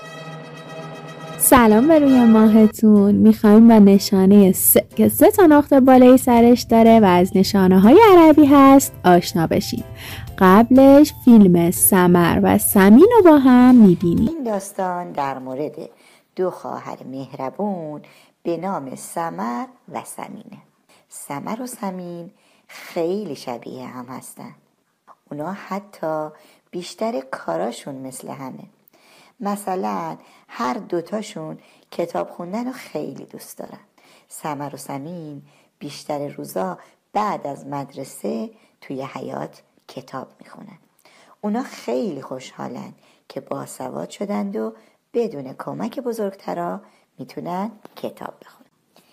سلام به روی ماهتون. میخوایم با نشانه 3 که 3 تا نقطه بالای سرش داره و از نشانه های عربی هست آشنا بشیم. قبلش فیلم سمر و سمین رو با هم میبینیم. این داستان در مورد 2 خواهر مهربون به نام سمر و سمینه. سمر و سمین خیلی شبیه هم هستن. اونا حتی بیشتر کاراشون مثل همه. مثلا هر دوتاشون کتاب خوندن رو خیلی دوست دارن. سمر و سمین بیشتر روزا بعد از مدرسه توی حیاط کتاب میخونن. اونا خیلی خوشحالن که باسواد شدند و بدون کمک بزرگترا میتونن کتاب بخونن.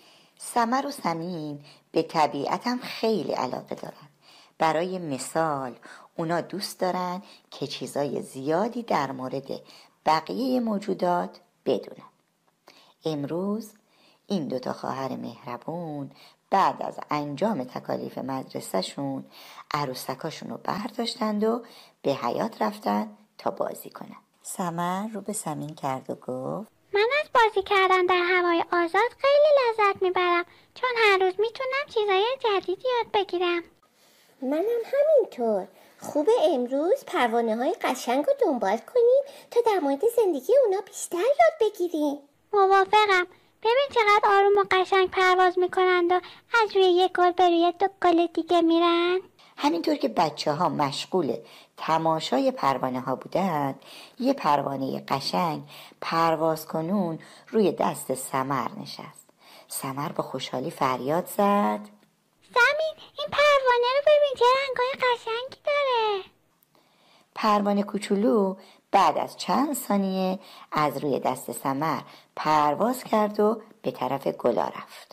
سمر و سمین به طبیعت هم خیلی علاقه دارن. برای مثال اونا دوست دارن که چیزای زیادی در مورد بقیه موجودات بدونن. امروز این 2 تا خواهر مهربون بعد از انجام تکالیف مدرسهشون عروسکاشون رو برداشتند و به حیاط رفتن تا بازی کنن. سمر رو به سمین کرد و گفت من از بازی کردن در هوای آزاد خیلی لذت میبرم، چون هر روز میتونم چیزای جدیدی یاد بگیرم. منم همینطور. خوبه امروز پروانه های قشنگ رو دنبال کنیم تا در مورد زندگی اونا بیشتر یاد بگیریم. موافقم. ببین چقدر آروم و قشنگ پرواز میکنند و از روی یک گل به روی 2 گل دیگه میرن. همینطور که بچه ها مشغول تماشای پروانه ها بودند، یه پروانه قشنگ پرواز کنون روی دست سمر نشست. سمر با خوشحالی فریاد زد سمین، این پروانه رو ببین چه رنگای قشنگی داره. پروانه کوچولو بعد از چند ثانیه از روی دست سمر پرواز کرد و به طرف گلا رفت.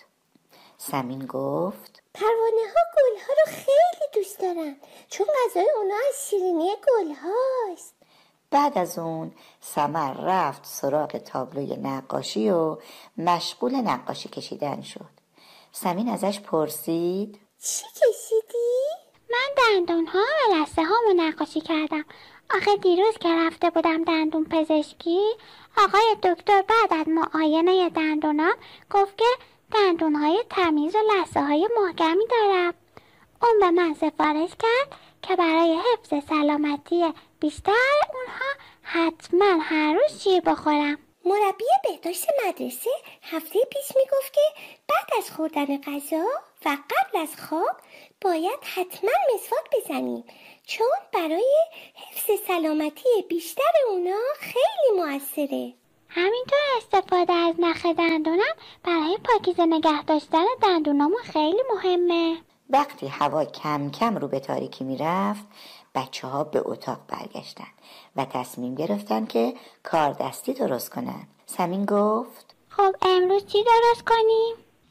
سمین گفت پروانه ها گل ها رو خیلی دوست دارن، چون غذای اونا از شیرینی گل هاست. بعد از اون سمر رفت سراغ تابلوی نقاشی و مشغول نقاشی کشیدن شد. سمین ازش پرسید چی کشیدی؟ من دندون ها و لثه هامو نقاشی کردم. آخه دیروز که رفته بودم دندون پزشکی، آقای دکتر بعد از معاینه دندونام گفت که دندون های تمیز و لثه های محکمی دارم. اون به من سفارش کرد که برای حفظ سلامتی بیشتر اونها حتما هر روز شیر بخورم. مربی بهداشت مدرسه هفته پیش میگفت که بعد از خوردن غذا و قبل از خواب باید حتما مسواک بزنیم، چون برای حفظ سلامتی بیشتر اونا خیلی موثره. همینطور استفاده از نخ دندونم برای پاکیزه نگه داشتن دندونامون خیلی مهمه. وقتی هوا کم کم رو به تاریکی می رفت، بچه ها به اتاق برگشتن و تصمیم گرفتن که کار دستی درست کنن. سمین گفت خب امروز چی درست کنیم؟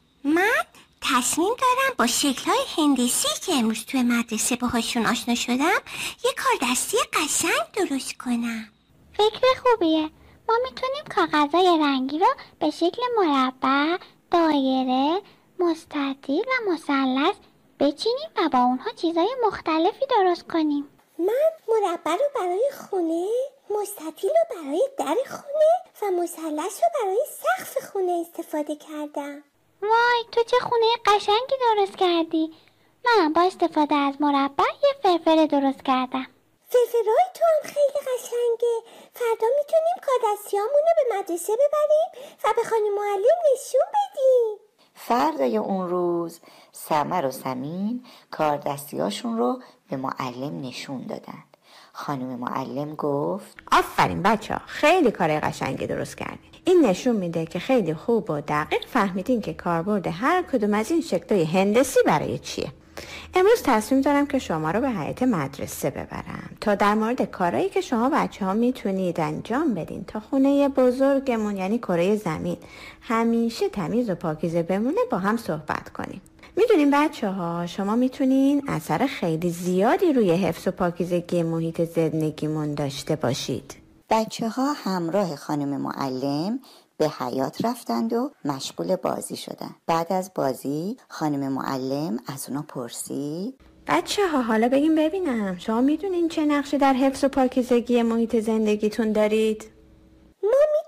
من تصمیم دارم با شکل‌های هندسی که امروز توی مدرسه باهاشون آشنا شدم یه کار دستی قشنگ درست کنم. فکر خوبیه. ما میتونیم کاغذهای رنگی رو به شکل مربع، دایره، مستطیل و مثلث بچینیم و با اونها چیزای مختلفی درست کنیم. من مربع رو برای خونه، مستطیل رو برای در خونه و مثلث رو برای سقف خونه استفاده کردم. وای، تو چه خونه قشنگی درست کردی. من با استفاده از مربع یه فرفره درست کردم. فرفرهای تو هم خیلی قشنگه. فردا میتونیم کاردستیامون رو به مدرسه ببریم و به خانم معلم نشون بدیم. فردای اون روز سمر و سمین کار دستیاشون رو به معلم نشون دادن. خانم معلم گفت آفرین بچه‌ها، خیلی کار قشنگی درست کردین. این نشون میده که خیلی خوب و دقیق فهمیدین که کاربرد هر کدوم از این شکل‌های هندسی برای چیه. امروز تصمیم دارم که شما رو به هیئت مدرسه ببرم تا در مورد کارهایی که شما بچه‌ها میتونید انجام بدین تا خونه بزرگمون یعنی کره زمین همیشه تمیز و پاکیزه بمونه با هم صحبت کنیم. میدونین بچه‌ها شما میتونین اثر خیلی زیادی روی حفظ و پاکیزگی محیط زندگیمون داشته باشید. بچه ها همراه خانم معلم به حیاط رفتند و مشغول بازی شدن. بعد از بازی خانم معلم از اونا پرسید بچه‌ها حالا بگیم ببینم شما میدونین چه نقشی در حفظ و پاکیزگی محیط زندگیتون دارید؟ ما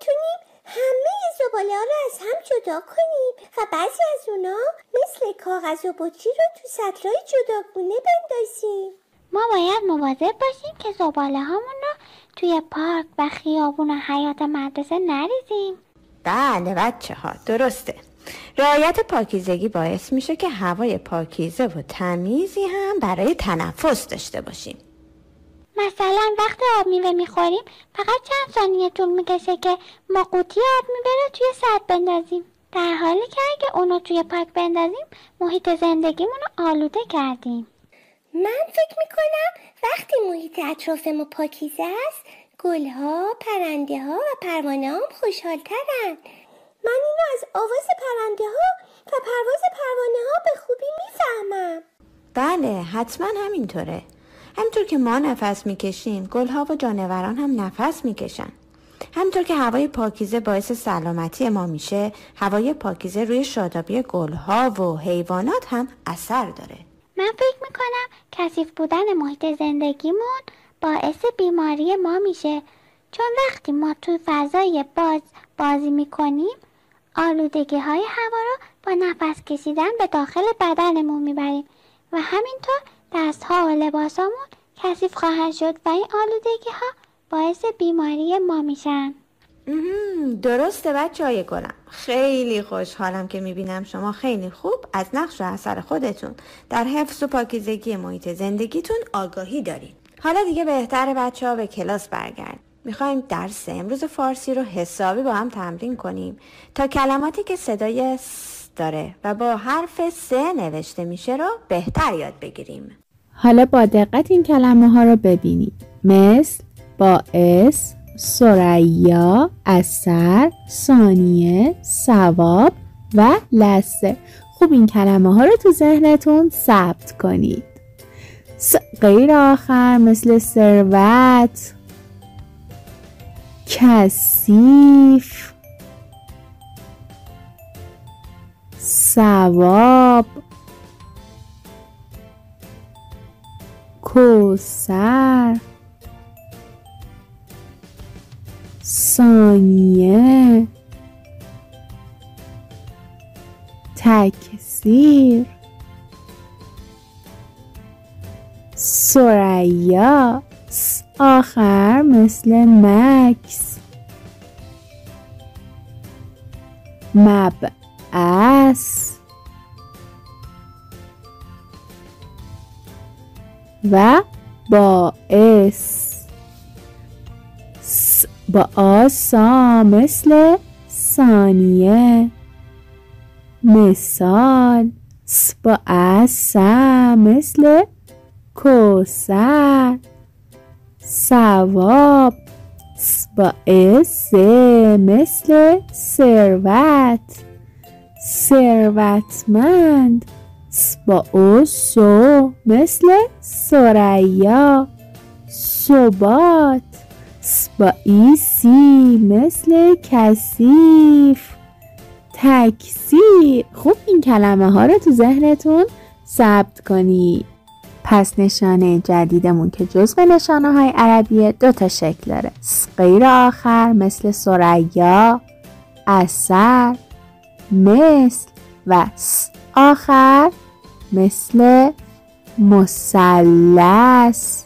همه زباله ها رو از هم جدا کنیم و بعضی از اونا مثل کاغذ و بطری رو تو سطلای جداگونه بندازیم. ما باید مواظب باشیم که زباله هامون رو توی پارک و خیابون و حیاط مدرسه نریزیم. بله بچه ها، درسته. رعایت پاکیزگی باعث میشه که هوای پاکیزه و تمیزی هم برای تنفس داشته باشیم. مثلا وقتی آب میوه میخوریم فقط چند ثانیه طول میکشه که ما قوطی آب میوه رو توی سطل بندازیم، در حالی که اگه اونو توی پاک بندازیم محیط زندگیمون رو آلوده کردیم. من فکر میکنم وقتی محیط اطراف ما پاکیزه است، گلها، پرنده ها و پروانه هم خوشحالترن. من اینو از آواز پرنده ها و پرواز پروانه ها به خوبی میفهمم. بله، حتما همینطوره. همینطور که ما نفس میکشیم، گلها و جانوران هم نفس میکشن. همینطور که هوای پاکیزه باعث سلامتی ما میشه، هوای پاکیزه روی شادابی گلها و حیوانات هم اثر داره. من فکر میکنم کثیف بودن محیط زندگیمون باعث بیماری ما میشه، چون وقتی ما توی فضای بازی میکنیم آلودگی های هوا رو با نفس کشیدن به داخل بدنمون میبریم و همینطور دست ها و لباسامون کثیف خواهد شد و این آلودگی ها باعث بیماری ما میشن. درسته بچه های گلم. خیلی خوشحالم که میبینم شما خیلی خوب از نقش و اثر خودتون در حفظ و پاکیزگی محیط زندگیتون آگاهی دارید. حالا دیگه بهتره بچه ها به کلاس برگرد. میخوایم درس امروز فارسی رو حسابی با هم تمرین کنیم تا کلماتی که صدای س داره و با حرف س نوشته میشه رو بهتر یاد بگیریم. حالا با دقت این کلمه ها رو ببینید. مثل باعث، ثریا، اثر، ثانیه، ثواب و لثه. خوب این کلمه ها رو تو ذهنتون ثبت کنید. غیر آخر مثل ثروت، کثیف، ثواب، کوثر، ثانیه، تکثیر، ثریا، آخر مثل مکس، مبعث و باعث. با آسا مثل ثانیه، مثال. با اسا مثل کوثر، ثواب. با اس مثل ثروت، ثروتمند. با اوسو مثل ثریا، ثبات. با ایسی مثل کثیف، تکثیر. خوب این کلمه ها رو تو ذهنتون ثبت کنید. پس نشانه جدیدمون که جزو نشانه های عربیه 2 شکل داره. غیر آخر مثل ثریا، اثر، مثل و آخر مثل مثلث،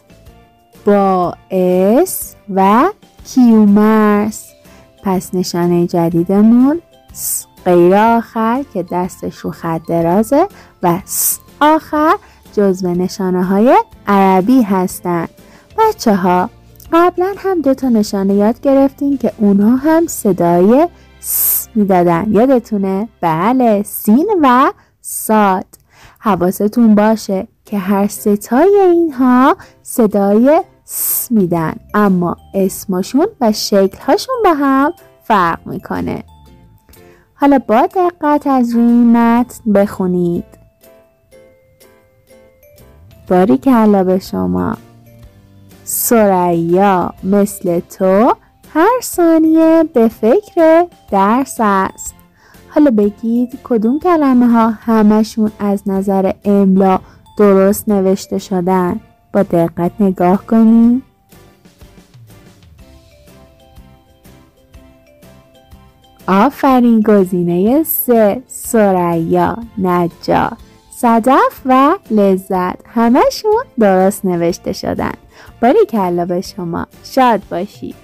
باعث و کیومرث. پس نشانه جدیدمون غیر آخر که دستش رو خط درازه و آخر جزو نشانه های عربی هستن. بچه ها قبلا هم 2 نشانه یاد گرفتین که اونها هم صدای س میدادن، یادتونه؟ بله، سین و صاد. حواستون باشه که هر ستای اینها صدای س میدن، اما اسمشون و شکلهاشون با هم فرق میکنه. حالا با دقت از روی متن بخونید. باریکلا به شما. ثریا مثل تو هر ثانیه به فکر درس است. حالا بگید کدوم کلمه ها همشون از نظر املا درست نوشته شدن. با دقت نگاه کنید. آفرین. گزینه 3 ثریا، نجار، صدف و لذت همشون درست نوشته شدن. باریکلا به شما. شاد باشید.